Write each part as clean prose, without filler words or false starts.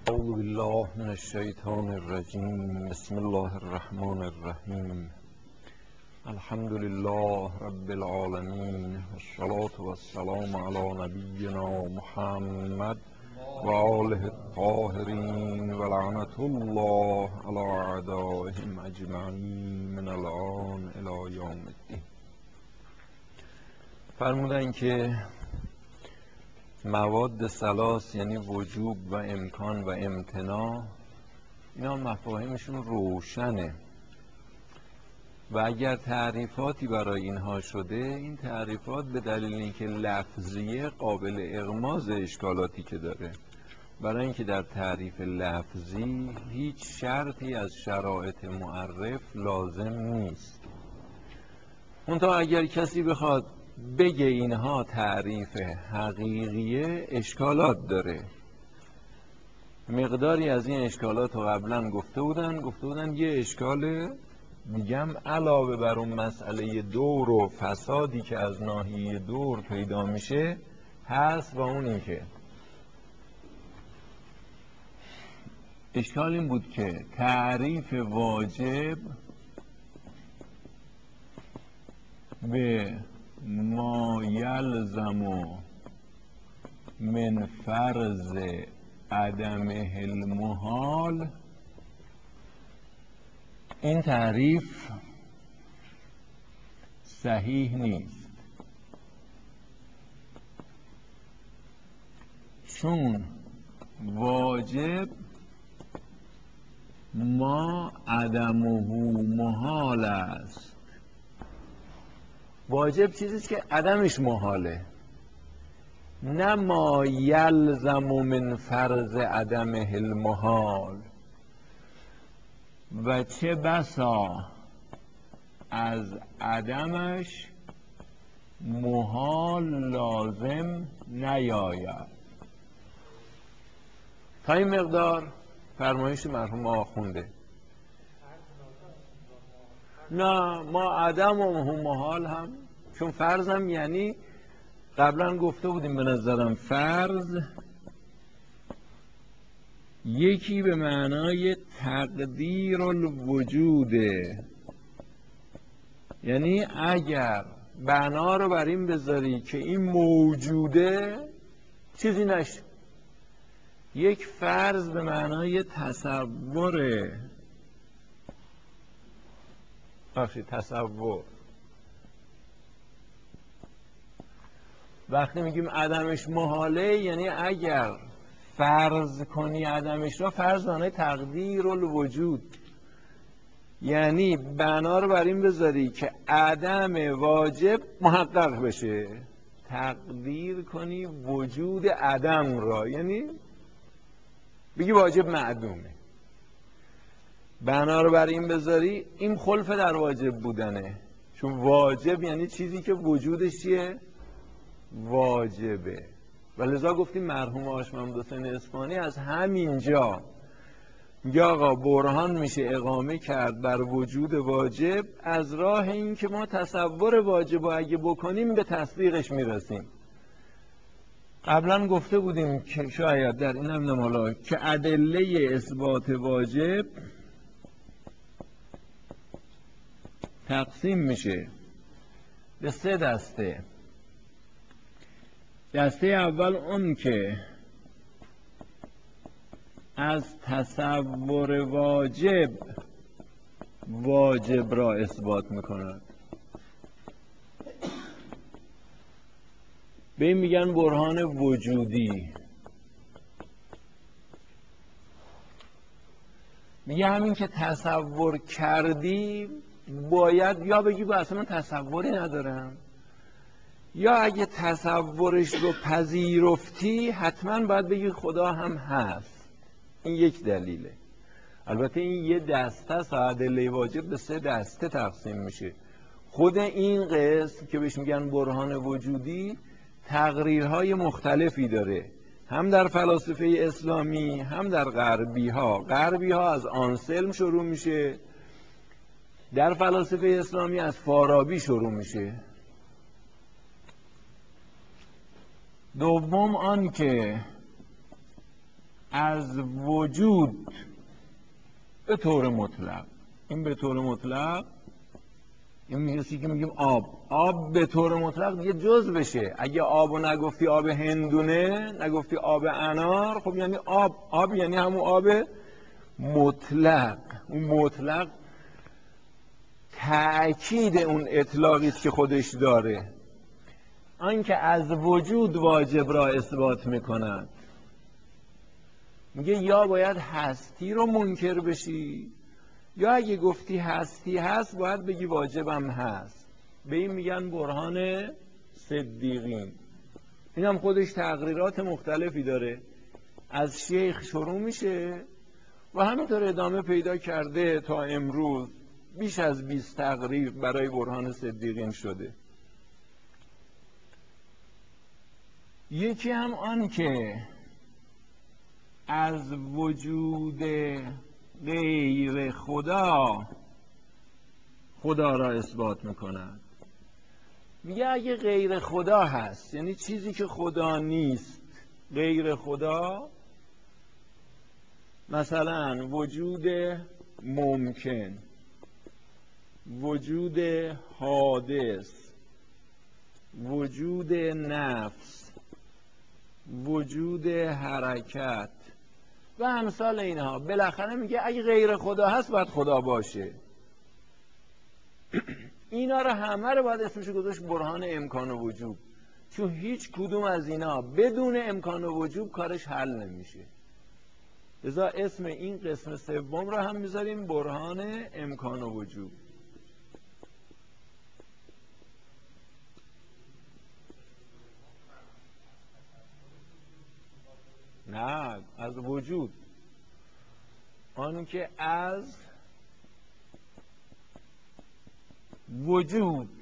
اعوذ بالله من الشیطان الرجیم. بسم الله الرحمن الرحیم. الحمد لله رب العالمین، والصلاة والسلام علی نبینا محمد و آله الطاهرین و لعنة الله علی اعدائهم اجمعین من الان الی یوم الدین. فرمودن که مواد ثلاث یعنی وجوب و امکان و امتناع، اینا مفاهیمشون روشنه و اگر تعریفاتی برای اینها شده، این تعریفات به دلیل اینکه لفظیه قابل اغماض اشکالاتی که داره، برای اینکه در تعریف لفظی هیچ شرطی از شرایط معرف لازم نیست. منتها اگر کسی بخواد بگه اینها تعریف حقیقیه، اشکالات داره. مقداری از این اشکالات رو قبلا گفته بودن یه اشکال دیگم علاوه بر اون مسئله دور و فسادی که از ناحیه دور پیدا میشه هست، و اون این که اشکال این بود که تعریف واجب به ما یلزم من فرض عدمه المحال، این تعریف صحیح نیست، چون واجب ما عدمه محال است. واجب چیزیست که عدمش محاله، نه ما یلزم من فرض عدمه المحال. و چه بسا از عدمش محال لازم نیاید. تا این مقدار فرمایش مرحوم آخونده. نه، ما عدم و محال هم، چون فرض هم یعنی قبلا گفته بودیم به نظرم فرض یکی به معنای تقدیر الوجوده، یعنی اگر بنا رو بر این بذاری که این موجوده چیزی نشه. یک فرض به معنای تصوره، تصور. وقتی میگیم عدمش محاله، یعنی اگر فرض کنی عدمش را، فرض معنای تقدیر الوجود، یعنی بنا رو بر این بذاری که عدم واجب محقق بشه، تقدیر کنی وجود عدم را، یعنی بگی واجب معدومه. بنا رو بر این بذاری، این خلف در واجب بودنه، چون واجب یعنی چیزی که وجودش چیه؟ واجبه. و لذا گفتیم مرحوم هاشم محمود حسین اصفهانی از همینجا میگه آقا برهان میشه اقامه کرد بر وجود واجب از راه این که ما تصور واجب و اگه بکنیم به تصدیقش میرسیم. قبلا گفته بودیم که شاید در این هم نمالا که ادله اثبات واجب تقسیم میشه به 3 دسته. دسته اول اون که از تصور واجب را اثبات میکند، به این میگن برهان وجودی. میگه همین که تصور کردی باید یا بگی با اصلا تصوری ندارم، یا اگه تصورش رو پذیرفتی حتما باید بگی خدا هم هست. این یک دلیله. البته این یه دسته است، ادله واجب به 3 دسته تقسیم میشه. خود این قسم که بهش میگن برهان وجودی تقریرهای مختلفی داره، هم در فلاسفه اسلامی هم در غربی ها از آنسلم شروع میشه، در فلاسفه اسلامی از فارابی شروع میشه. دوم آن که از وجود به طور مطلق. این به طور مطلق این میگه که میگیم آب به طور مطلق دیگه جز بشه. اگه آبو نگفتی آب هندونه، نگفتی آب انار، خب یعنی آب یعنی همون آب مطلق. اون مطلق تأکید اون اطلاقی است که خودش داره، آنکه از وجود واجب را اثبات میکند. میگه یا باید هستی رو منکر بشی، یا اگه گفتی هستی هست باید بگی واجبم هست. به این میگن برهان صدیقین. این هم خودش تقریرات مختلفی داره، از شیخ شروع میشه و همینطور ادامه پیدا کرده تا امروز. بیش از 20 تقریر برای برهان صدیقین شده. یکی هم آن که از وجود غیر خدا را اثبات میکند. میگه اگه غیر خدا هست، یعنی چیزی که خدا نیست، غیر خدا، مثلا وجود ممکن، وجود حادث، وجود نفس، وجود حرکت و امثال اینها، بالاخره میگه اگه غیر خدا هست باید خدا باشه. اینا رو همه رو باید اسمشو گذاشت برهان امکان و وجوب، چون هیچ کدوم از اینا بدون امکان و وجوب کارش حل نمیشه. لذا اسم این قسم سوم رو هم میذاریم برهان امکان و وجوب. نه، از وجود. آن که از وجود.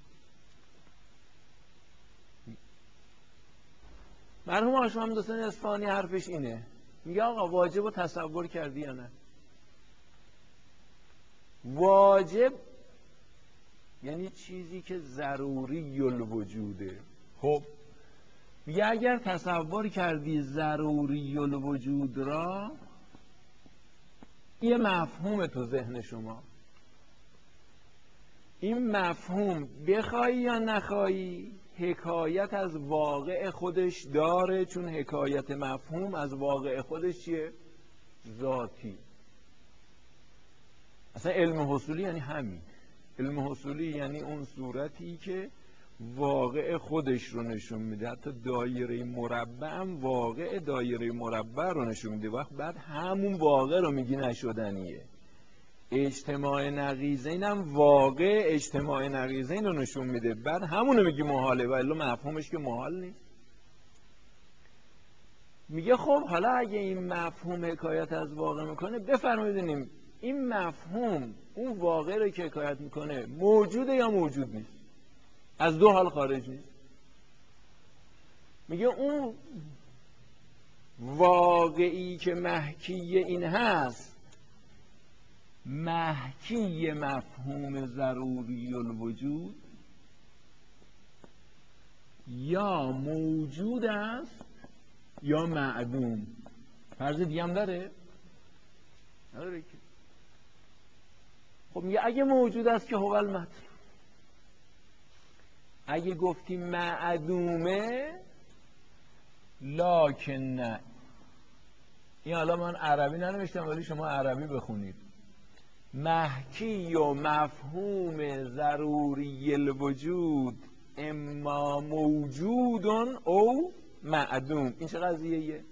مرحوم حاج محمد حسین اصفهانی حرفش اینه، میگه آقا واجب رو تصور کردی یا نه؟ واجب یعنی چیزی که ضروری الوجوده. خب میگه اگر تصور کردی ضروری الوجود را، یه مفهوم تو ذهن شما، این مفهوم بخوای یا نخوای حکایت از واقع خودش داره، چون حکایت مفهوم از واقع خودش چیه؟ ذاتی. اصلا علم حصولی یعنی همین. علم حصولی یعنی اون صورتی که واقع خودش رو نشون میده. حتی دایره مربع هم واقع دایره مربع رو نشون میده. وقت بعد همون واقع رو میگی نشدنیه. اجتماع نقیضین هم واقع اجتماع نقیضین رو نشون میده، بعد همونو میگی محاله، ولی مفهومش که محال نیست. میگه خب حالا اگه این مفهوم حکایت از واقع میکنه، بفرمایید این مفهوم اون واقع رو که حکایت میکنه موجوده یا موجود نیست؟ از دو حال خارج نیست. میگه اون واقعی که محکی این هست، محکی مفهوم ضروری الوجود، یا موجود است یا معدوم. فرض دیگه هم داره؟ نداره که. خب میگه اگه موجود است که هو المطلوب، اگه گفتی معدومه لکن نه. این حالا من عربی ننوشتم ولی شما عربی بخونید. محکی و مفهوم ضروری الوجود اما موجود او معدوم. این چه قضیه؟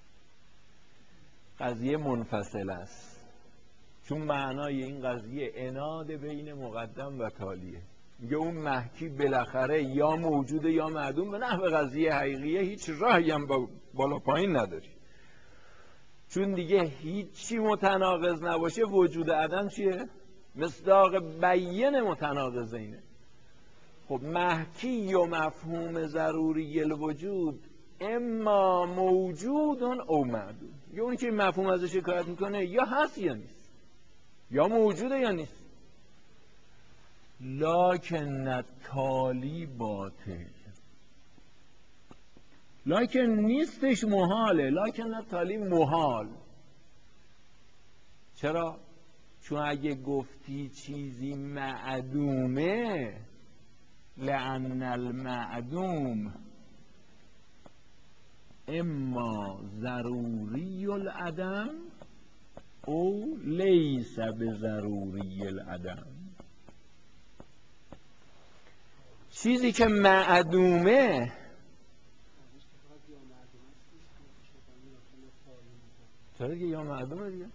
قضیه منفصل است، چون معنای این قضیه عناد بین مقدم و تالیه. میگه اون محکی بالاخره یا موجوده یا معدوم، به نحو قضیه حقیقیه هیچ راهی هم بالا پایین نداری، چون دیگه هیچی متناقض نباشه. وجود عدم چیه؟ مصداق بیان متناقضینه. خب محکی و مفهوم ضروری الوجود اما موجود او معدوم، یا اونی که مفهوم ازش حکایت میکنه یا هست یا نیست، یا موجوده یا نیست. لکن تالی باطل. لکن نیستش محاله، لکن تالی محال. چرا؟ چون اگه گفتی چیزی معدومه، لأن المعدوم اما ضروری العدم او لیس بضروری العدم. چیزی که معدومه چرا دیگه یا معدومه دیگه؟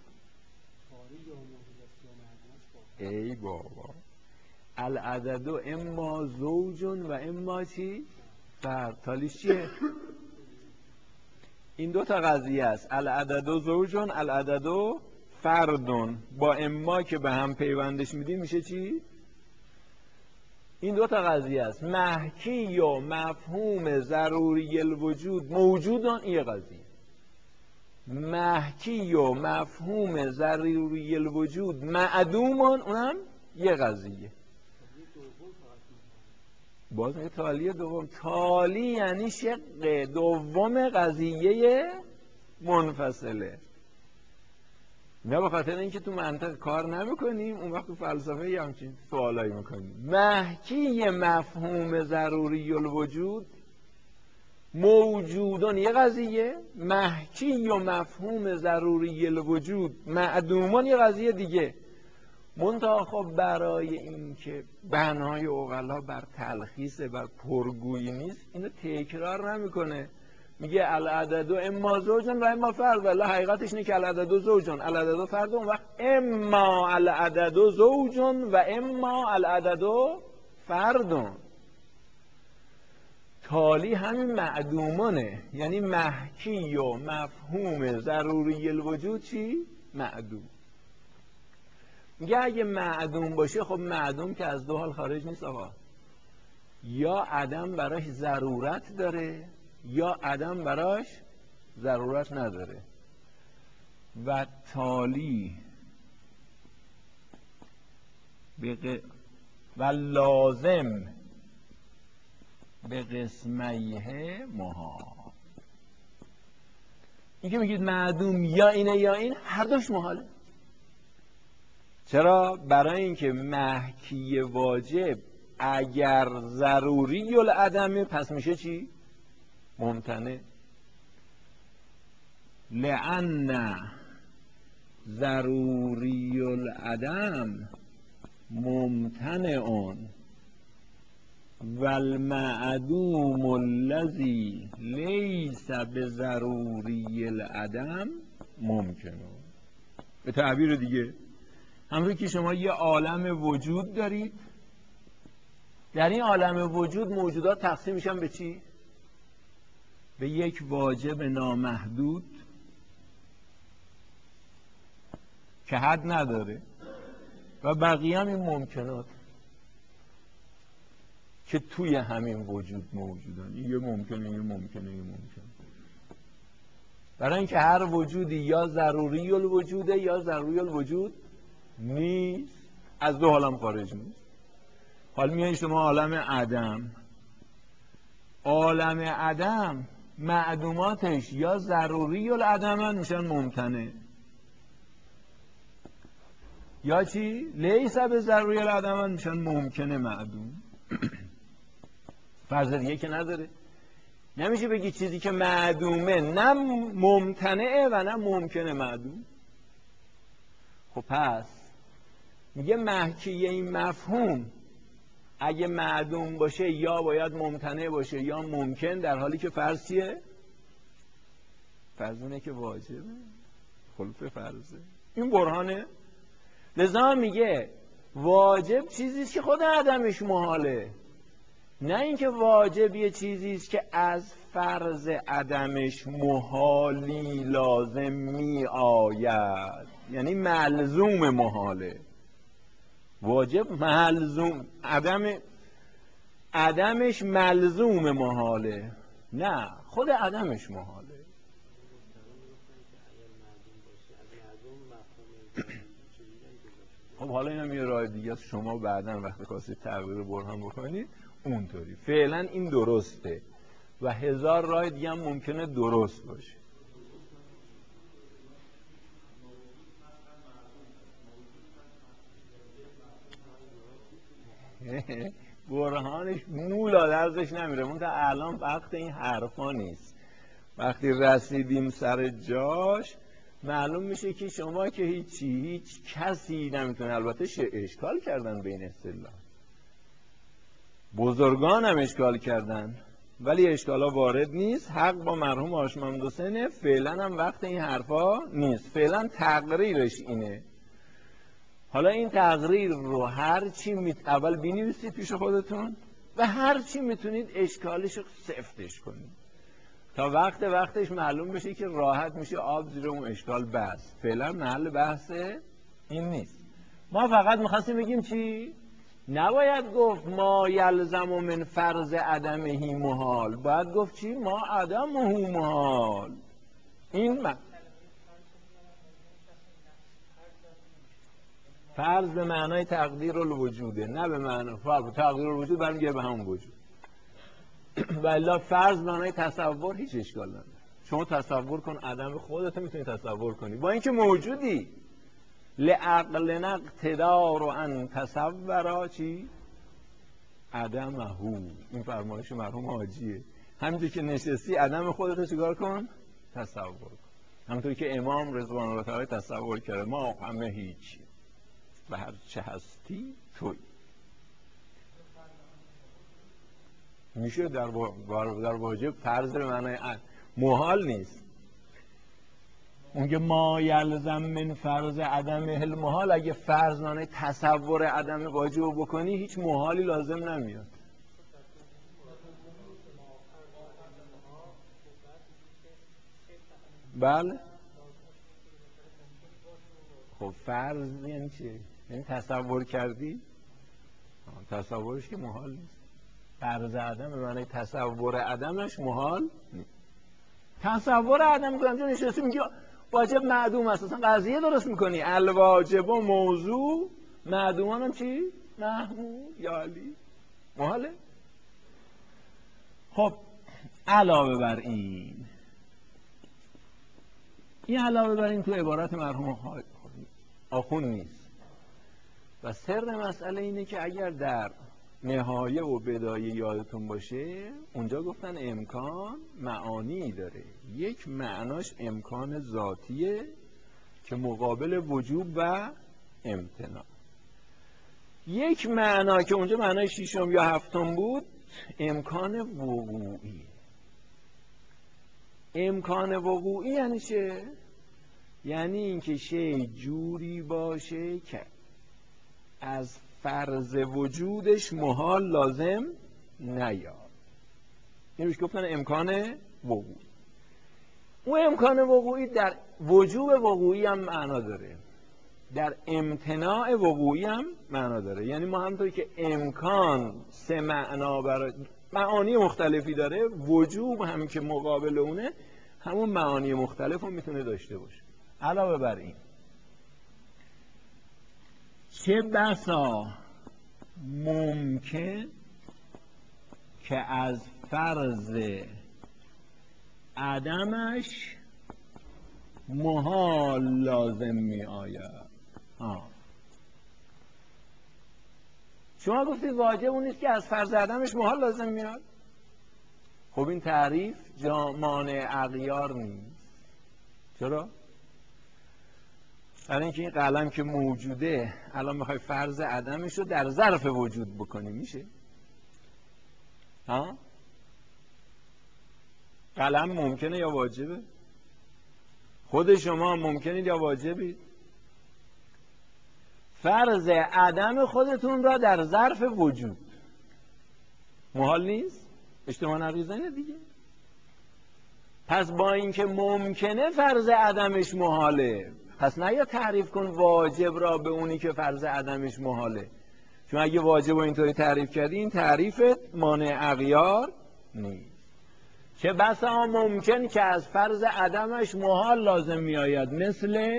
ای بابا، العدد اما زوج و اما چی؟ فرد. تالیش چیه؟ این دو تا قضیه است، العدد زوج، العدد فرد. با اما که به هم پیوندش میدیم میشه چی؟ این دو تا قضیه است. محکی و مفهوم ضروری الوجود موجودن، این قضیه. محکی و مفهوم ضروری الوجود معدومن، اونم یه قضیه. باز میگه تالی دوم. تالی یعنی شق دوم قضیه منفصله. نه به خاطر اینکه تو منطق کار نمیکنیم اون وقت تو فلسفه یه همچین سوالایی میکنیم. محکی مفهوم ضروری الوجود موجودان یه قضیه، محکی و مفهوم ضروری الوجود معدومان یه قضیه دیگه. منتها خب برای اینکه بنای عقلا بر تلخیص، بر پرگویی نیست، اینو تکرار نمیکنه. میگه العدد اما زوجن و اما فرد، ولی حقیقتش اینه که العدد زوجن العدد فرد، اون وقت اما العدد زوجن و اما العدد فرد. تالی همین معدومانه، یعنی محکی و مفهوم ضروری الوجود چی؟ معدوم. میگه اگه معدوم باشه، خب معدوم که از دو حال خارج نیست آقا، یا عدم براش ضرورت داره یا عدم براش ضرورت نداره. و تالی و لازم به قسمیه محال. این که میگید معدوم یا اینه یا این، هر دوش محاله. چرا؟ برای اینکه محکی واجب اگر ضروری العدمه پس میشه چی؟ ممتنع. لأن ضروری العدم ممتنع و المعدوم الذی لیس بضروری العدم ممکن. به تعبیر دیگه همونطور که شما یه عالم وجود دارید، در این عالم وجود موجودات تقسیم میشن به چی؟ به یک واجب نامحدود که حد نداره و بقیه هم این ممکنات که توی همین وجود موجودن. یه ممکنه یه ممکنه یه ممکنه. برای اینکه هر وجودی یا ضروری الوجوده یا ضروری الوجود نیست، از دو حالم خارج نیست. حالا میایید شما عالم عدم، عالم عدم معدوماتش یا ضروری العدمن میشن ممتنع، یا چی؟ لیس به ضروری العدمن میشن ممکنه معدوم. فرض دیگه که نداره. نمیشه بگی چیزی که معدومه نه ممتنعه و نه ممکنه معدوم. خب پس میگه محکی این مفهوم اگه معدوم باشه یا باید ممتنع باشه یا ممکن، در حالی که فرض چیه؟ فرض اینه که واجبه، خلف فرضه. این برهانه. لذا میگه واجب چیزیست که خود عدمش محاله، نه اینکه واجب یه چیزیست که از فرض عدمش محالی لازم می آید، یعنی ملزوم محاله. واجب ملزوم، عدمش ملزوم محاله، نه خود عدمش محاله. خب حالا اینم یه راه دیگه است، شما بعداً وقتی خواستید تغییر برهان بکنید اونطوری. فعلا این درسته. و 1000 راه دیگه هم ممکنه درست باشه. برهانش مولا درزش نمیره. اون تا الان وقت این حرفا نیست. وقتی رسیدیم سر جاش معلوم میشه که شما که هیچ کسی نمیتونه. البته اشکال کردن به این اصطلاح، بزرگان هم اشکال کردن، ولی اشکالا وارد نیست. حق با مرحوم هاشم محمد حسینه. فعلا هم وقت این حرفا نیست. فعلا تقریرش اینه. حالا این تقریر رو هر چی اول بنویسید پیش خودتون و هر چی میتونید اشکالش رو سفتش کنید تا وقتش معلوم بشه که راحت میشه آب زیر اون اشکال بس. فعلا محل بحث این نیست. ما فقط میخواستیم بگیم چی؟ نباید گفت ما یلزم من فرض عدمهی محال. باید گفت چی؟ ما عدمه محال. این فرض به معنای تقدیر الوجوده، نه به معنای تقدیر الوجود برمیگره به همون وجود. والا فرض معنای تصور هیچ اشکال نداره. شما تصور کن عدم خودت میتونی تصور کنی با اینکه موجودی. لعقل اقتدار ان تصورا چی؟ عدمه. این فرمایش مرحوم حاجیه. همینطور که نشستی عدم خودت رو چیکار کن؟ تصور کن. همونطور که امام رضوان الله تعالی تصور کرده ما همه هیچی و هر چه هستی توی. میشه در واجب فرض به معنای محال نیست. اونگه ما یلزم من فرض عدم المحال، اگه فرض معنای تصور عدم واجب بکنی هیچ محالی لازم نمیاد. بله خب فرض یعنی چی؟ یعنی تصور کردی؟ تصورش که محال نیست. فرض عدم به معنی تصور عدمش محال نیست. تصور عدم کنم چون نشستی میگی واجب معدوم است، اصلا قضیه درست میکنی. الواجب و موضوع معدومان هم چی؟ محمود یا علی محاله. خب علاوه بر این علاوه بر این تو عبارت مرحوم آخوند نیست. و سر مسئله اینه که اگر در نهایه و بدایه یادتون باشه اونجا گفتن امکان معانی داره. یک معناش امکان ذاتیه که مقابل وجوب و امتناع. یک معنا که اونجا معنای ششم یا هفتم بود امکان وقوعی. امکان وقوعی یعنی چه؟ یعنی اینکه شی جوری باشه که از فرض وجودش محال لازم نیاد. این روش گفتن امکان وقوعی. اون امکان وقوعی در وجوب وقوعی هم معنا داره، در امتناع وقوعی هم معنا داره. یعنی ما همونطوری که امکان سه معنا برای معانی مختلفی داره، وجوب هم که مقابل اونه همون معانی مختلف هم میتونه داشته باشه. علاوه بر این چه بسا ممکن که از فرض عدمش محال لازم می آید. شما گفتید واجب اون نیست که از فرض عدمش محال لازم میاد. خب این تعریف مانع اغیار نیست. چرا؟ برای اینکه این قلم که موجوده الان میخوای فرض عدمش رو در ظرف وجود بکنی میشه؟ قلم ممکنه یا واجبه؟ خود شما ممکنید یا واجبید؟ فرض عدم خودتون را در ظرف وجود محال نیست؟ اجتماع نقیزنه دیگه. پس با اینکه ممکنه فرض عدمش محاله، پس نه یا تعریف کن واجب را به اونی که فرض عدمش محاله. چون اگه واجب رو اینطوری تعریف کردی این تعریفت مانع اغیار نیست. چه بسا ممکن که از فرض عدمش محال لازم می آید، مثل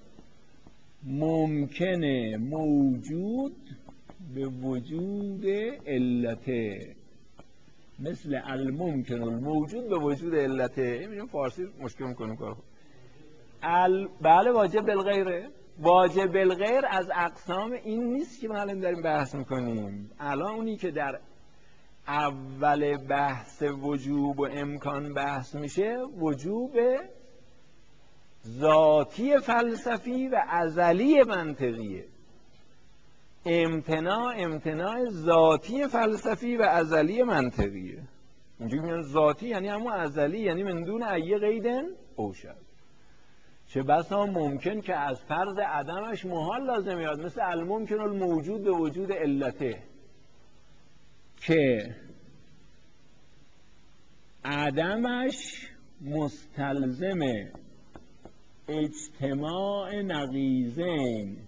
ممکنه موجود به وجود علته. مثل الممکن الموجود به وجود علته. میگم فارسی مشکل میکنه کارو. بله واجب بالغیره. واجب بالغیر از اقسام این نیست که ما الان داریم بحث میکنیم. الان اونی که در اول بحث وجوب و امکان بحث میشه وجوب ذاتی فلسفی و ازلی منطقیه. امتناع ذاتی فلسفی و ازلی منطقیه. اینجوری میگن ذاتی یعنی همون ازلی، یعنی من دون ای قیدن اوشد. چه بسا ممکن که از فرض عدمش محال لازم میاد، مثل الممکن الموجود به وجود علته که عدمش مستلزم اجتماع نقیضین،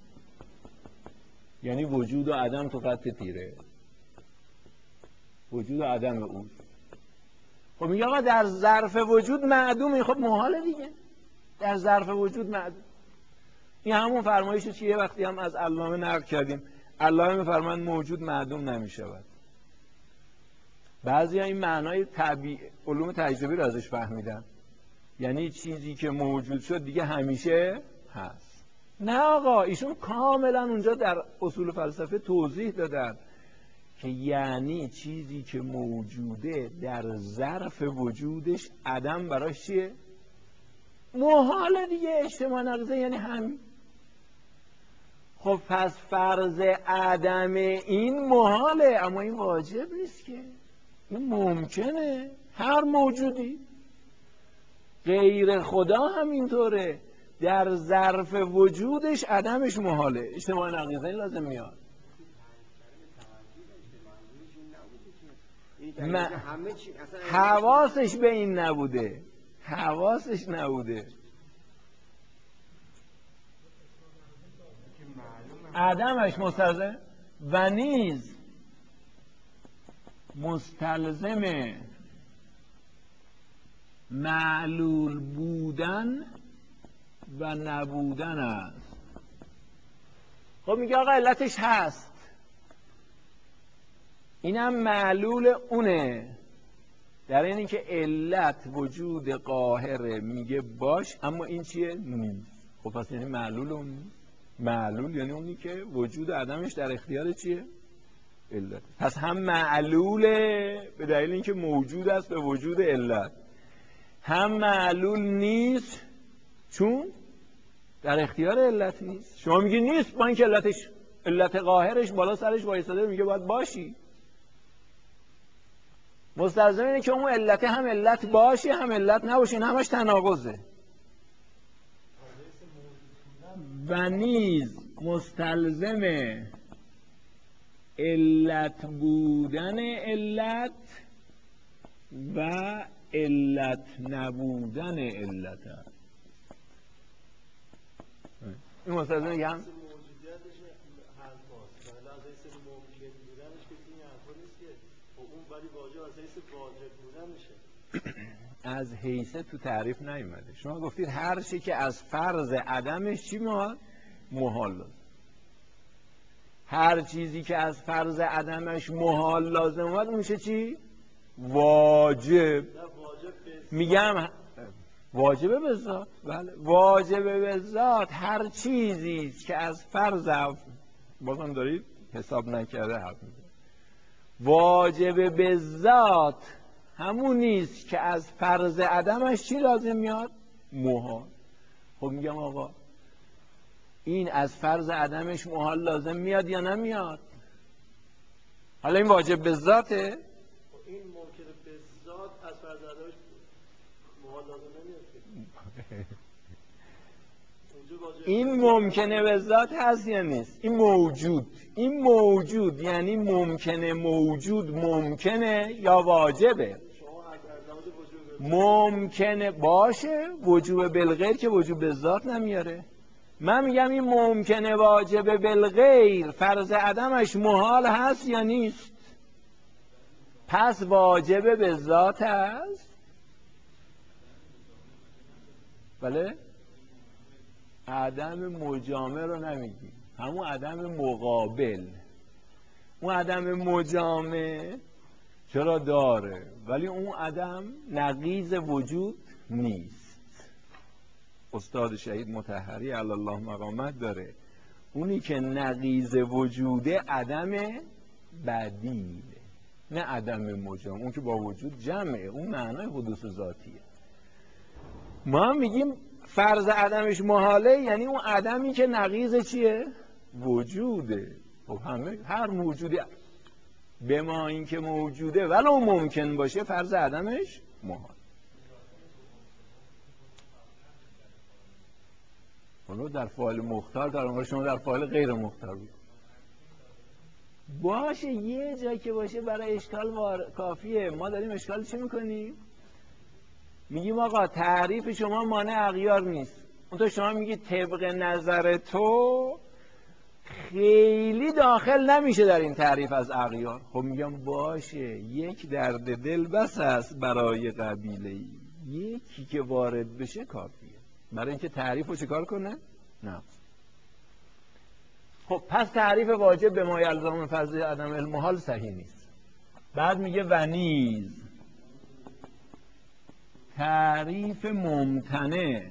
یعنی وجود و عدم تو خط تیره، وجود و عدم او. خب میگه آقا در ظرف وجود معدومه. خب محاله دیگه، در ظرف وجود معدوم. این همون فرمایشی که یه وقتی هم از علامه نقل کردیم، علامه میفرماند موجود معدوم نمیشود. بعضی این معنای علوم تجربی رو ازش فهمیدن، یعنی چیزی که موجود شد دیگه همیشه هست. نه آقا، ایشون کاملا اونجا در اصول فلسفه توضیح دادن که یعنی چیزی که موجوده در ظرف وجودش عدم براش چیه؟ محاله دیگه، اجتماع نقیضه یعنی همین. خب پس فرض عدم این محاله، اما این واجب نیست که، این ممکنه. هر موجودی غیر خدا همینطوره، در ظرف وجودش عدمش محاله، اجتماع نقیضه لازم میاد. حواسش به این نبوده، حواسش نبوده. عدمش مستلزم و نیز مستلزم معلول بودن و نبودن است. خب میگه آقا علتش هست، اینم معلول اونه، در اینی که علت وجود قاهره میگه باش، اما این چیه؟ نیست. خب پس یعنی معلول اون نیست. معلول یعنی اونی که وجود عدمش در اختیار چیه؟ علت. پس هم معلوله به دلیل اینکه موجود است به وجود علت، هم معلول نیست چون در اختیار علت نیست. شما میگی نیست با اینکه علت قاهرش بالا سرش وایساده، میگه باید باشی. مستلزم اینه که اون علت هم علت باشی هم علت نباشی، همش تناقضه. و نیز مستلزم علت بودن علت و علت نبودن علت هست. این مستلزم میگم موجودیتش حرفاست، ولی از حیث ممکن بودنش که این حرفا نیست که اون ولی واجب از حیث واجب بودن میشه. از حیث تو تعریف نیومده. شما گفتید هر چی که از فرض عدمش چی محال؟ محال لازم. هر چیزی که از فرض عدمش محال لازم اومد میشه چی؟ واجب. میگم واجبه به ذات. بله واجبه به ذات. هر چیزی که از فرض، بازم دارید حساب نکرده حرف میزنید، واجبه به ذات همون نیست که از فرض عدمش چی لازم میاد؟ محال. خب میگم آقا این از فرض عدمش محال لازم میاد یا نمیاد؟ حالا این واجب به ذاته؟ این ممکنه به ذات از فرض عدمش محال لازم نمیاد. این ممکنه به ذات هست یا نیست؟ این موجود یعنی ممکنه موجود ممکنه یا واجبه؟ ممکنه باشه، وجوب بالغیر که وجوب به ذات نمیاره. من میگم این ممکنه واجب بالغیر فرض عدمش محال هست یا نیست؟ پس واجب به ذات هست. بله؟ عدم مجامع رو نمیگیم، همون عدم مقابل. اون عدم مجامع چرا داره؟ ولی اون عدم نقیض وجود نیست. استاد شهید مطهری علی الله مقامت داره اونی که نقیض وجوده عدم بدیله، نه عدم مجرم. اون که با وجود جمعه، اون معنای حدوث ذاتیه. ما هم میگیم فرض عدمش محاله، یعنی اون عدمی که نقیض چیه؟ وجوده. خب همه هر موجودی به ما این که موجوده ولو ممکن باشه فرض عدمش محال. حالا در فاعل مختار دارم، شما در فاعل غیر مختار بود باشه، یه جایی که باشه برای اشکال کافیه. ما داریم اشکال چی میکنیم؟ میگیم آقا تعریف شما مانع اغیار نیست، اون تو شما میگی طبق نظر تو خیلی داخل نمیشه در این تعریف از اغیار. خب میگم باشه، یک درد دل بس است برای قبیله‌ای، یکی که وارد بشه کافیه برای اینکه تعریف رو چیکار کنه؟ نه. خب پس تعریف واجب به ما یلزم فضل عدم المحال صحیح نیست. بعد میگه و نیز تعریف ممتنع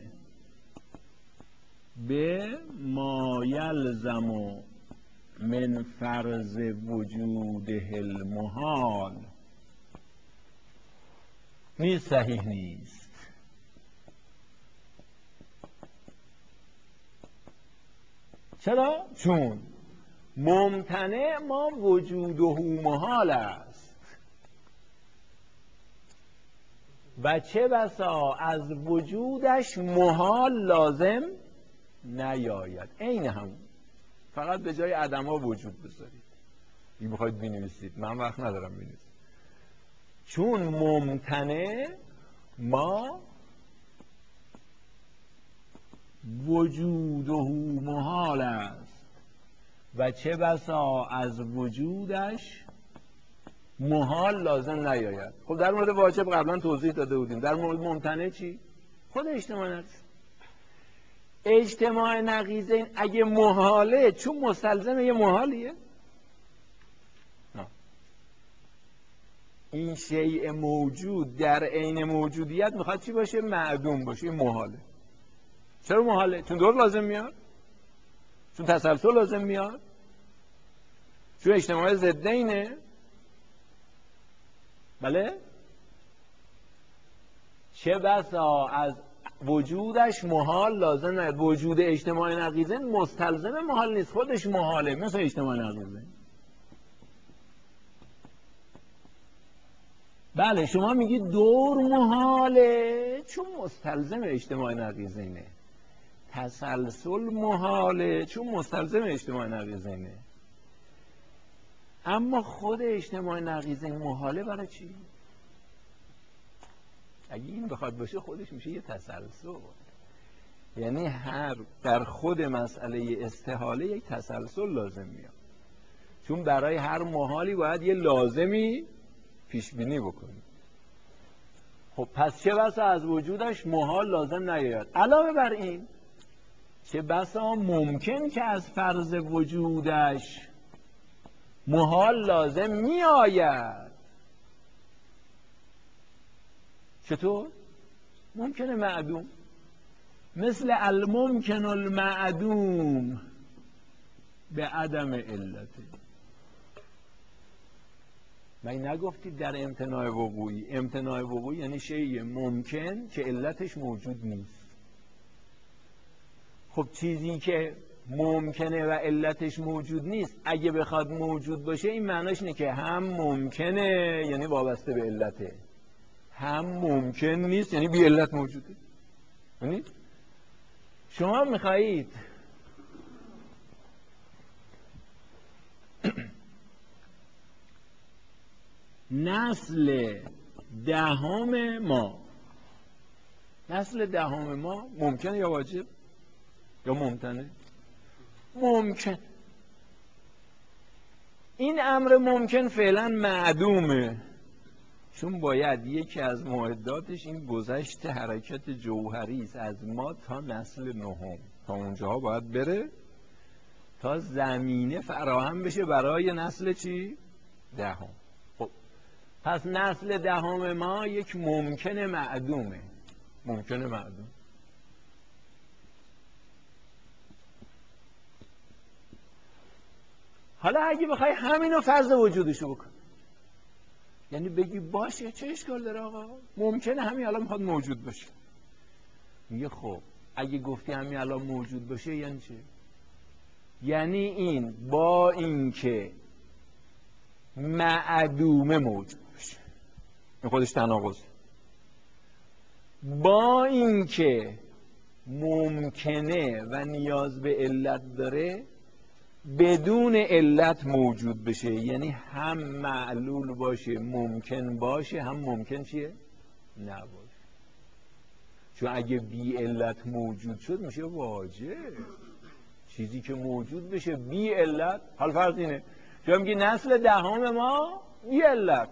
به ما یلزم من فرض وجوده المحال نیز صحیح نیست. چرا؟ چون ممتنع ما وجوده محال است و چه بسا از وجودش محال لازم نیاید. عین همون، فقط به جای عدم ها وجود بذارید. این بخواید بنویسید، من وقت ندارم بنویسید. چون ممتنع ما وجوده محال است و چه بسا از وجودش محال لازم نیاید. خب در مورد واجب قبلا توضیح داده بودیم. در مورد ممتنع چی؟ خود اجتماع نقیض. اجتماع نقیضین اگه محاله چون مستلزم یه محالیه؟ نه. این شیء موجود در عین موجودیت میخواد چی باشه؟ معدوم باشه. این محاله. چرا محاله؟ چون دور لازم میاد، چون تسلسل لازم میاد، چون اجتماع ضدینه. بله؟ چه بسا از وجودش محال لازم نیاد. وجود اجتماع نقیضین مستلزم محال نیست، خودش محاله. مثل اجتماع نقیضین. بله شما میگید دور محاله چون مستلزم اجتماع نقیضینه، تسلسل محاله چون مستلزم اجتماع نقیضینه. اما خود اجتماع نقیضین محاله برای چی؟ اگه این بخواد باشه خودش میشه یه تسلسل. یعنی هر در خود مسئله استحاله یک تسلسل لازم میاد، چون برای هر محالی باید یه لازمی پیش بینی بکنی. خب پس چه بسا از وجودش محال لازم نیاید. علاوه بر این چه بسا ممکن که از فرض وجودش محال لازم می آید. چطور؟ ممکنه معدوم، مثل الممکن المعدوم به عدم علته. من نگفتید در امتناع وقوعی؟ امتناع وقوعی یعنی شیء ممکن که علتش موجود نیست. خب چیزی که ممکنه و علتش موجود نیست اگه بخواد موجود باشه این معناش اینه که هم ممکنه یعنی وابسته به علته، هم ممکن نیست یعنی بی علت موجوده. یعنی شما میخواهید نسل دهم ما ممکنه یا واجب یا ممتنه؟ ممکن. این امر ممکن فعلا معدومه، چون باید یکی از معداتش این گذشت حرکت جوهری است از ما تا نسل نهم. تا اونجاها باید بره تا زمینه فراهم بشه برای نسل چی؟ دهم. خب پس نسل دهم ما یک ممکن معدومه. ممکن معدوم. حالا اگه بخوای همینو فرض وجودشو بکن، یعنی بگی باشه چه اشکال داره آقا، ممکنه همین الان میخواد موجود باشه. میگه خب اگه گفتی همین الان موجود باشه یعنی چه؟ یعنی این با اینکه معدومه موجود باشه، این خودش تناقض. با اینکه ممکنه و نیاز به علت داره بدون علت موجود بشه، یعنی هم معلول باشه ممکن باشه، هم ممکن چیه؟ نباشه. چون اگه بی علت موجود شد میشه واجب. چیزی که موجود بشه بی علت، حال فرض اینه چون میگی نسل دهم ما بی علت،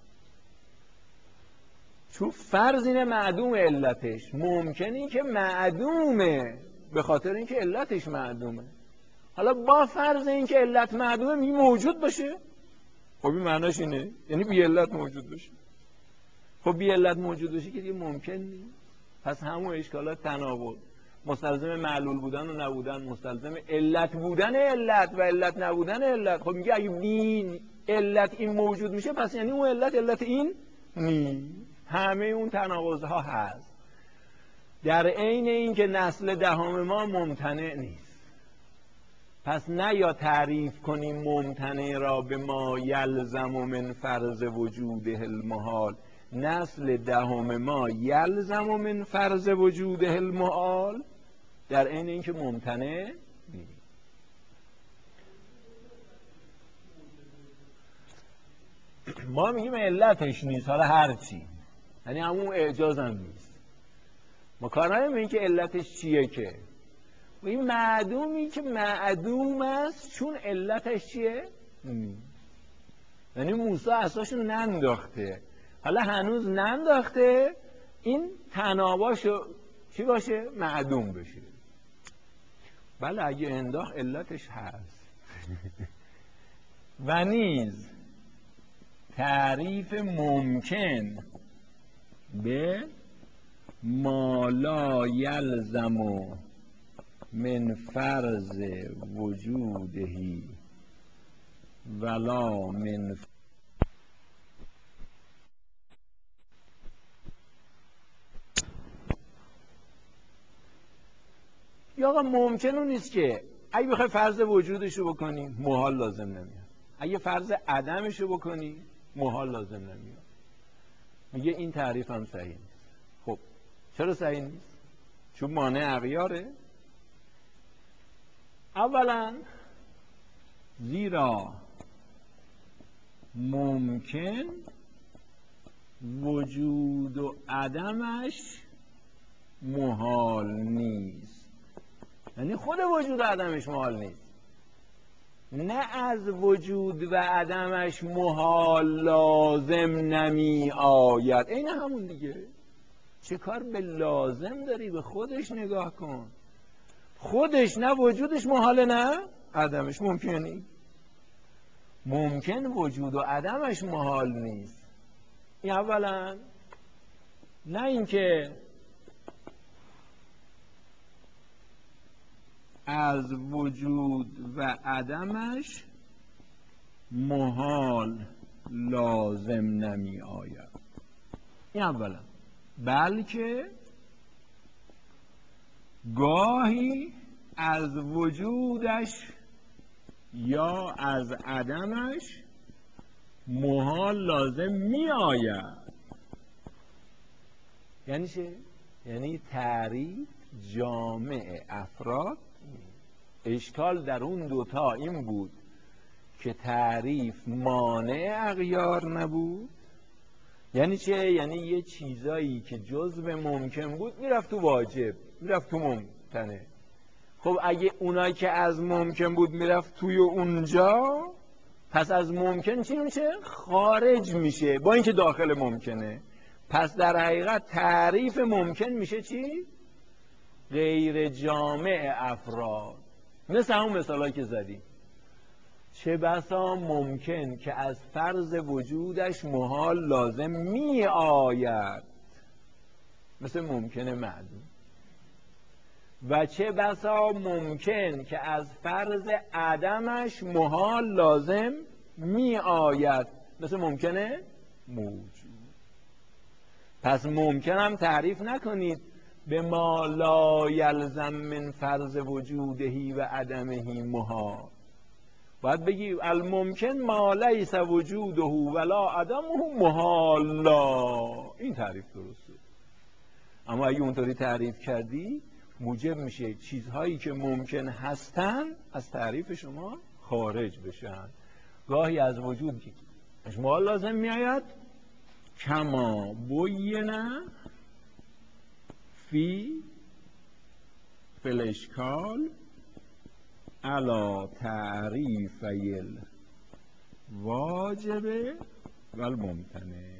چون فرض اینه معدوم علتش، ممکنه که معدومه به خاطر اینکه علتش معدومه. حالا با فرض اینکه علت معدومه می موجود باشه، خب این معناش اینه یعنی بی علت موجود باشه. خب بی علت موجود باشه که دیگه ممکن نیست. پس همون اشکالات تناقض، مستلزم معلول بودن و نبودن، مستلزم علت بودن علت و علت نبودن علت. خب میگه اگه بی علت این موجود میشه پس یعنی اون علت این نیست. همه اون تناقض ها هست، در عین این که نسل دهم ما ممتنع نیست. پس نه یا تعریف کنیم ممتنع را به ما یلزم من فرض وجوده المحال، نسل دهم ما یلزم من فرض وجوده المحال، در عین این که ممتنع نیست. ما میگیم علتش نیست، حالا هرچی، یعنی همون اعجاز هم نیست. ما کار نداریم این که علتش چیه، که این معدومی که معدوم است چون علتش چیه؟ یعنی موسی اساسشو ننداخته، حالا هنوز ننداخته، این تناباشو چی باشه؟ معدوم بشه. بله اگه انداخت علتش هست. و نیز تعریف ممکن به ما لا یلزم من فرض وجودهی ولا من یا آقا ممکن اون نیست که اگه بخوای فرض وجودشو بکنی محال لازم نمیاد، اگه فرض عدمشو بکنی محال لازم نمیاد. میگه این تعریف هم صحیح نیست. خب چرا صحیح نیست؟ چون مانع اغیاره. اولا زیرا ممکن وجود و عدمش محال نیست، یعنی خود وجود و عدمش محال نیست، نه از وجود و عدمش محال لازم نمی آید. این همون دیگه، چه کار به لازم داری؟ به خودش نگاه کن، خودش نه وجودش محاله نه عدمش ممکنی. ممکن وجود و عدمش محال نیست. این اولا. نه اینکه از وجود و عدمش محال لازم نمی آید، این اولا، بلکه گاهی از وجودش یا از عدمش محال لازم می آید. یعنی چه؟ یعنی تعریف جامع افراد. اشکال در اون دوتا این بود که تعریف مانع اغیار نبود. یعنی چه؟ یعنی یه چیزایی که جزء ممکن بود میرفت تو واجب، میرفت تو ممتنع. خب اگه اونایی که از ممکن بود میرفت توی اونجا، پس از ممکن چی میشه؟ خارج میشه، با اینکه داخل ممکنه. پس در حقیقت تعریف ممکن میشه چی؟ غیر جامع افراد. مثل همون مثالایی که زدیم، چه بسا ممکن که از فرض وجودش محال لازم می آید، مثل ممکن معدوم. و چه بسا ممکن که از فرض عدمش محال لازم می آید، مثل ممکنه موجود. پس ممکن هم تعریف نکنید به ما لا یلزم من فرض وجودهی و عدمهی محال. باید بگی الممکن ما لیس وجوده ولا عدمه محالا. این تعریف درسته. اما اگه اونطوری تعریف کردی موجب میشه چیزهایی که ممکن هستن از تعریف شما خارج بشن. گاهی از وجود محال لازم میآید، کما بینه فی الاشکال علی تعریفی الواجب و الممتنع.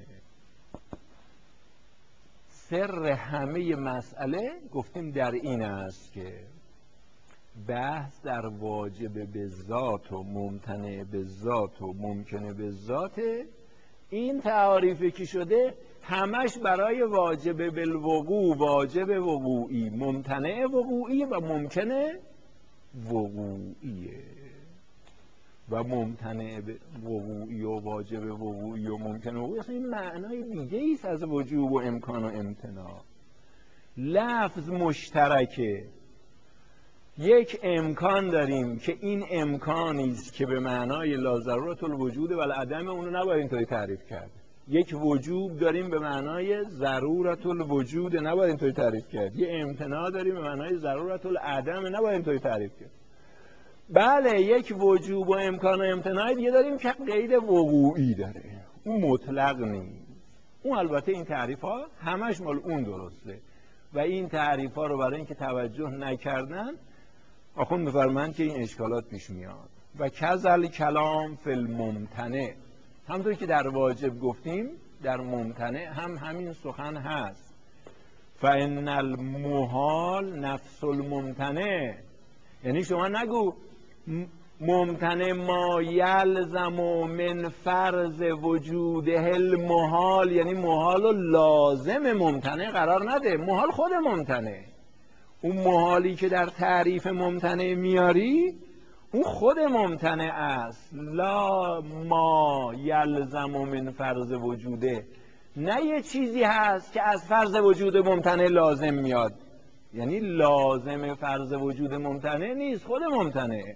سر همه مسئله گفتیم در این است که بحث در واجب به ذات و ممتنع به ذات و ممکنه به ذات، این تعاریفی که شده همش برای واجب بالوقوع، واجب وقوعی، ممتنع وقوعی و ممکنه وقوعیه. و ممتنع وقوعی و واجب وقوعی و ممکنه وقوعی اصلا این معنای دیگه ایست از وجوب و امکان و امتناع. لفظ مشترکه. یک امکان داریم که این امکانی است که به معنای لا ضرورت الوجود و العدم، اونو نباید اینطوری تعریف کرد. یک وجوب داریم به معنای ضرورت الوجود، نباید اینطوری تعریف کرد. یه امتناع داریم به معنای ضرورت العدم، نباید اینطوری تعریف کرد. بله یک وجوب و امکان و امتناع دیگه داریم که قید وقوعی داره، اون مطلق نیست. اون البته این تعریف ها همش مال اون درسته و این تعریف ها رو برای اینکه توجه نکردن آخوند می‌فرمایند که این اشکالات پیش میاد. و کذل کلام فی الممتنع، همونطور که در واجب گفتیم در ممتنع هم همین سخن هست. فان المحال نفس الممتنع، یعنی شما نگو ممتنع ما یلزم من فرض وجوده المحال، یعنی محال و لازم ممتنع قرار نده. محال خود ممتنع، اون محالی که در تعریف ممتنع میاری اون خود ممتنع است. لا ما یلزم من فرض وجوده، نه یه چیزی هست که از فرض وجود ممتنع لازم میاد، یعنی لازم فرض وجود ممتنع نیست، خود ممتنع.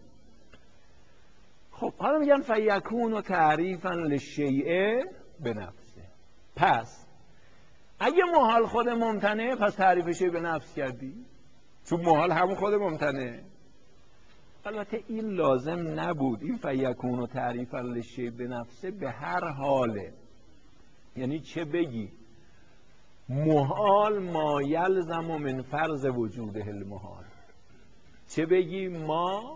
خب حالا میگن فیکون تعریفا للشیء بنفسه. پس اگه محال خود ممتنع، پس تعریف شیء به نفس کردی، چون محال همون خود ممتنع. البته این لازم نبود. این فیکون تعریفا للشیء بنفسه به هر حاله، یعنی چه بگی محال ما یلزم من فرض وجوده المحال، چه بگی ما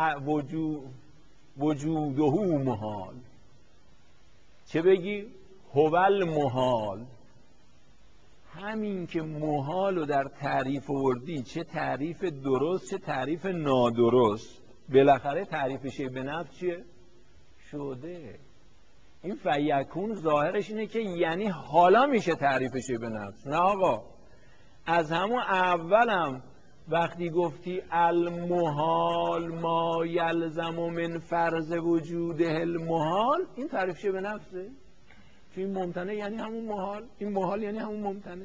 وجوده محال، چه بگی هو المحال. همین که محال رو در تعریف آوردی، چه تعریف درست چه تعریف نادرست، بالاخره تعریف شیء به نفس چیه؟ شده. این فیکون ظاهرش اینه که یعنی حالا میشه تعریف شیء به نفس. نه آقا، از همون اولم وقتی گفتی المحال ما یلزم من فرض وجوده المحال، این تعریف شیء به نفسه. چون این ممتنع یعنی همون محال، این محال یعنی همون ممتنع.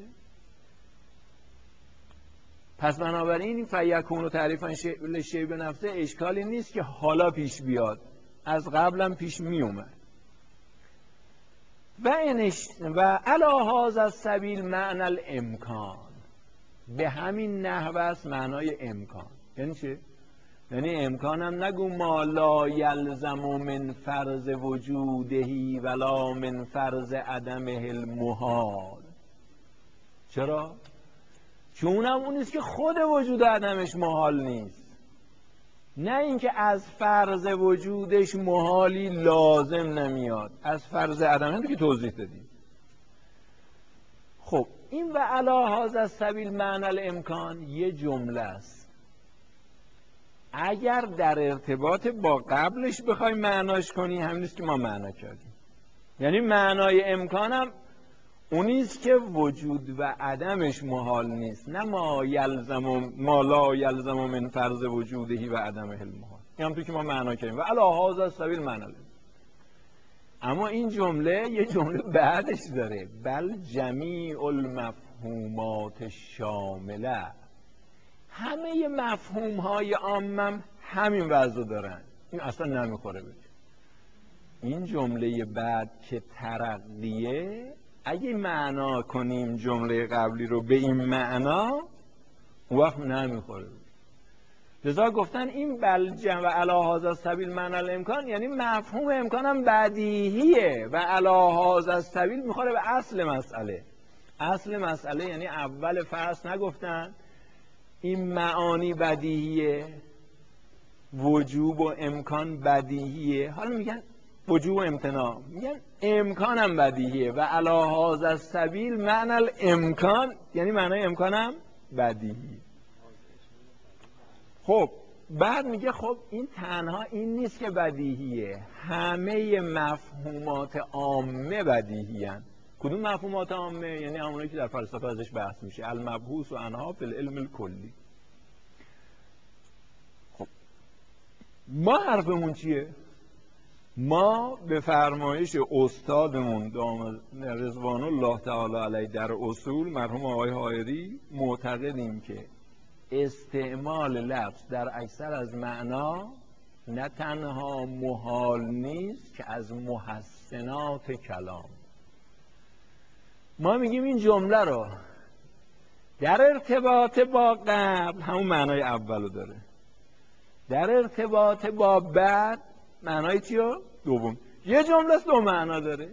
پس بنابراین این فیکون و تعریفا شیء به نفسه اشکالی نیست که حالا پیش بیاد، از قبلم پیش می اومد. و علی هذا السبیل معنی الامکان، به همین نحو است معنای امکان. یعنی چه؟ یعنی امکانم نگو ما لا یلزم من فرض وجودهی ولا من فرض عدمه المحال. چرا؟ چونم اون نیست که خود وجود عدمش محال نیست، نه اینکه از فرض وجودش محالی لازم نمیاد، از فرض عدمه که توضیح دادیم. خب این و علی هذا السبیل معنی الامکان یه جمله است. اگر در ارتباط با قبلش بخوای معناش کنی همین است که ما معنا کردیم. یعنی معنای امکانم اونیست که وجود و عدمش محال نیست، نه ما لا یلزم من فرض وجودهی و عدمه المحال. این هم تو که ما معنا کردیم و علی هذا السبیل معنا. اما این جمله یه جمله بعدش داره، بل جمیع المفهومات شامله، همه مفهوم های عامم همین وضع دارن. این اصلا نمیخوره بگه. این جمله بعد که ترقیه، اگه معنا کنیم جمله قبلی رو به این معنا، وقت نمیخوره. لذا گفتن این بلجم و علی هذا السبیل معنی الامکان، یعنی مفهوم امکان هم بدیهیه و علی هذا السبیل میخوره به اصل مسئله. اصل مسئله یعنی اول فرض نگفتن این معانی بدیهیه، وجوب و امکان بدیهیه، حالا میگن وجوب و امتناع، میگن امکان هم بدیهیه و علی هذا السبیل معنی الامکان، یعنی معنای امکان هم بدیهیه. خب بعد میگه خب این تنها این نیست که بدیهیه، همه مفهومات عامه بدیهیان. کدوم مفهومات عامه؟ یعنی همونایی که در فلسفه ازش بحث میشه، المبحوث و عنها فی العلم الکلی. خب ما حرفمون چیه؟ ما به فرمایش استادمون دام رضوان الله تعالی علیه در اصول مرحوم آقای حائری معتقدیم که استعمال لفظ در اکثر از معنا نه تنها محال نیست که از محسنات کلام. ما میگیم این جمله رو در ارتباط با قبل همون معنای اولو داره، در ارتباط با بعد معنای چیو؟ دوم. یه جمله دو معنا داره.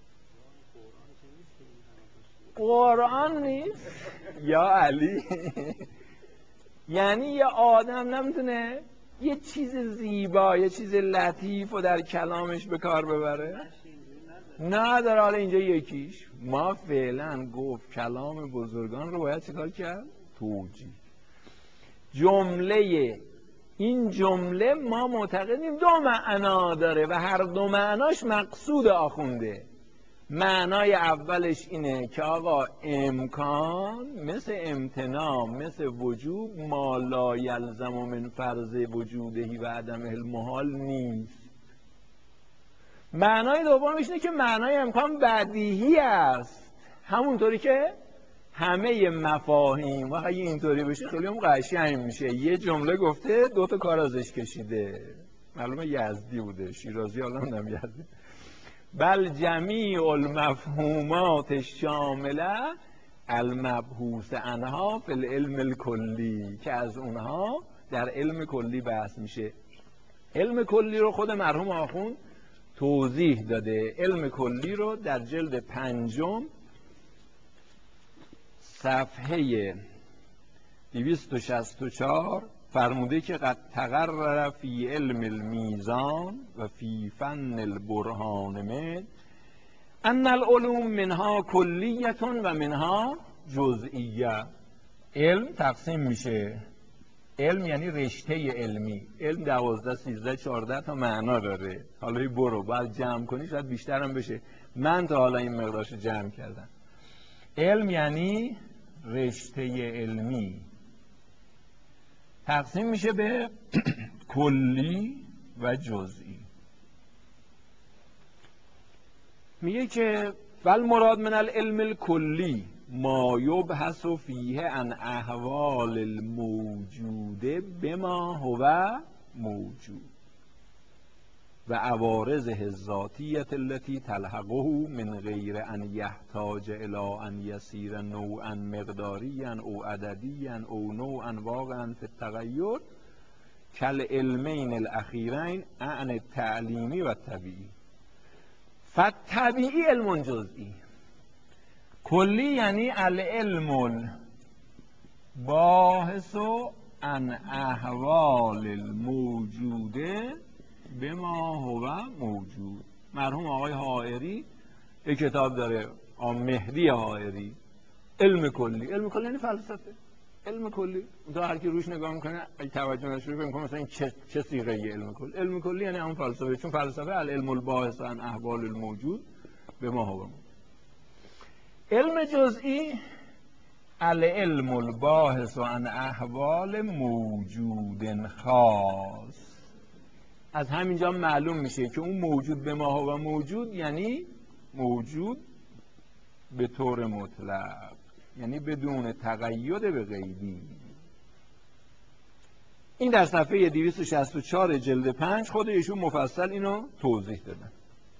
قرآن نیست یا علی. یعنی یه آدم نمیتونه یه چیز زیبا، یه چیز لطیف و در کلامش به کار ببره؟ نداره. حالا اینجا یکیش ما فعلا گفت کلام بزرگان رو باید چیکار کرد؟ توجیه. جمله این جمله ما معتقدیم دو معنا داره و هر دو معناش مقصود آخونده. معنای اولش اینه که آقا امکان مثل امتناع مثل وجود ما لا یلزم من فرض وجودهی و عدمه المحال نیست. معنای دومش اینه که معنای امکان بدیهی است، همونطوری که همه مفاهیم. و اگه اینطوری بشه خیلی هم قشنگ میشه. یه جمله گفته دو تا کار ازش کشیده، معلومه یزدی بوده، شیرازی حالا نمیدونم یزدی. بل جمیع المفهومات شامله المبحوث عنها فی العلم الکلی، که از اونها در علم کلی بحث میشه. علم کلی رو خود مرحوم آخوند توضیح داده. علم کلی رو در جلد 5 صفحه 264 فرموده که قد تقرر فی علم المیزان و فی فن البرهان من ان العلوم منها کلیه و منها جزئیه. علم تقسیم میشه. علم یعنی رشته علمی. علم 12 13 14 تا معنا داره. حالا برو بعد جمع کنی شاید بیشتر هم بشه. من تا حالا این مقدارشو جمع کردم. علم یعنی رشته علمی تقسیم میشه به کلی و جزئی. میگه که فالمراد من العلم الکلی ما یبحث فیه عن احوال الموجوده بما هو موجود و عوارضه الذاتیه التي تلحقه من غیر ان یحتاج الی ان یسیر نوعا مقداریا او عددیا او نوعا واقعا فی التغیر کالعلمین الاخیرین عن التعلیمی و الطبیعی. فالطبیعی علم جزئی. کلی یعنی العلم الباحث عن احوال الموجوده بما هو موجود. مرحوم آقای حائری یک کتاب داره، مهدی حائری، علم کلی. علم کلی یعنی فلسفه. علم کلی تا هر کی روش نگاه میکنه اگه توجه نشه فکر میکنه مثلا این چه صیغه علم کلی. علم کلی یعنی همون فلسفه، چون فلسفه العلم الباحث عن احوال الموجود به ما هو. علم جزئی العلم الباحث عن احوال موجود خاص. از همینجا معلوم میشه که اون موجود به ما هو موجود یعنی موجود به طور مطلق، یعنی بدون تقید به غیبی. این در صفحه 264 جلد 5 خود ایشون مفصل اینو توضیح دادن.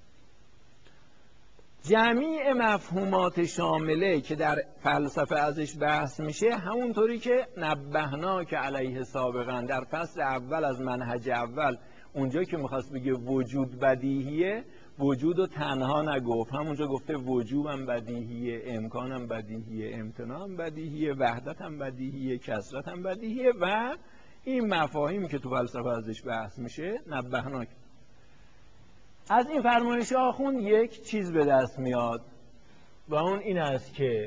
جمیع مفهومات شامله که در فلسفه ازش بحث میشه، همونطوری که نبهنا که علیه سابقا در فصل اول از منهج اول اونجا که میخواست بگه وجود بدیهیه، وجود رو تنها نگفت، همونجا گفته وجوبم بدیهیه، امکانم بدیهیه، امتناعم بدیهیه، وحدتم بدیهیه، کثرتم بدیهیه و این مفاهیمی که تو فلسفه ازش بحث میشه نبهنا. از این فرمایش آخوند یک چیز به دست میاد و اون این است که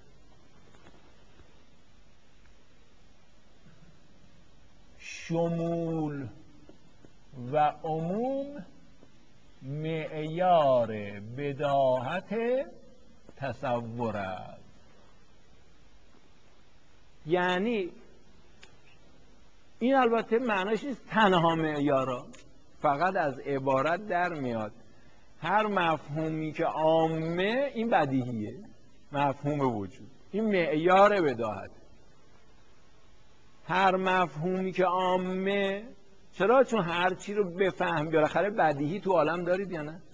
شمول و عموم معیار بداهت تصور است. یعنی این البته معنیش نیست تنها معیارا، فقط از عبارت در میاد هر مفهومی که عامه این بدیهیه، مفهوم وجود این معیار بداهت. هر مفهومی که عامه، چرا؟ چون هر چی رو بفهم بالاخره بدیهی تو عالم دارید یا نه؟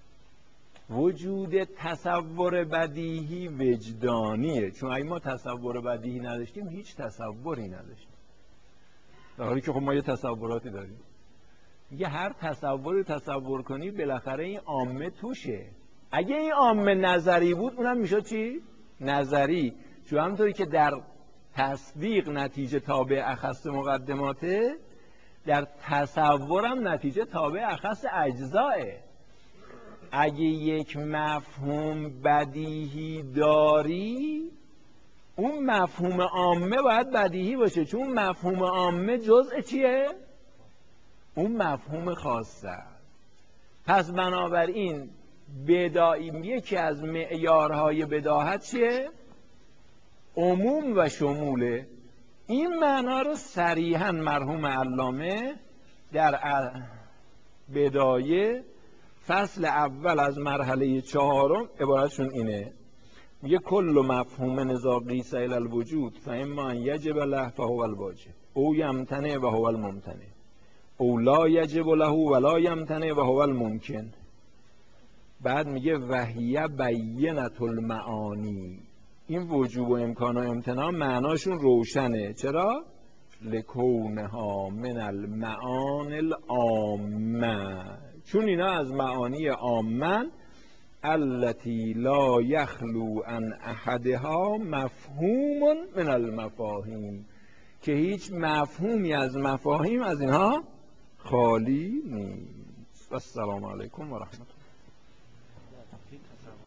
وجود تصور بدیهی وجدانیه، چون اگه ما تصور بدیهی نداشتیم هیچ تصوری نداشتیم، در حالی که خب ما یه تصوراتی داریم. یه هر تصوری تصور کنی بالاخره این عامه توشه. اگه این عامه نظری بود اونم میشد چی؟ نظری. چون همونطوری که در تصدیق نتیجه تابع اخص مقدماته، در تصورم نتیجه تابع اخص اجزائه. اگه یک مفهوم بدیهی داری، اون مفهوم عامه باید بدیهی باشه، چون اون مفهوم عامه جزء چیه؟ اون مفهوم خاصه. پس بنابراین یکی از معیارهای بداهت چیه؟ عموم و شموله. این معنا رو صریحاً مرحوم علامه در بدایه فصل اول از مرحله 4 عبارتشون اینه، میگه کل مفهوم نزا قیس الی الوجود فاما ان یجب له فهو الواجب او یمتنع و هو الممتنع او لا یجب له ولا یمتنع و هو الممکن. بعد میگه وهیه بینة المعانی. این وجوب و امکان و امتناع معناشون روشنه. چرا؟ لکونها من المعانی العامه، چون اینا از معانی عامن التي لا یخلو عن احدها مفهوم من المفاهیم، که هیچ مفهومی از مفاهیم از اینها خالی نیست. السلام علیکم و رحمت الله.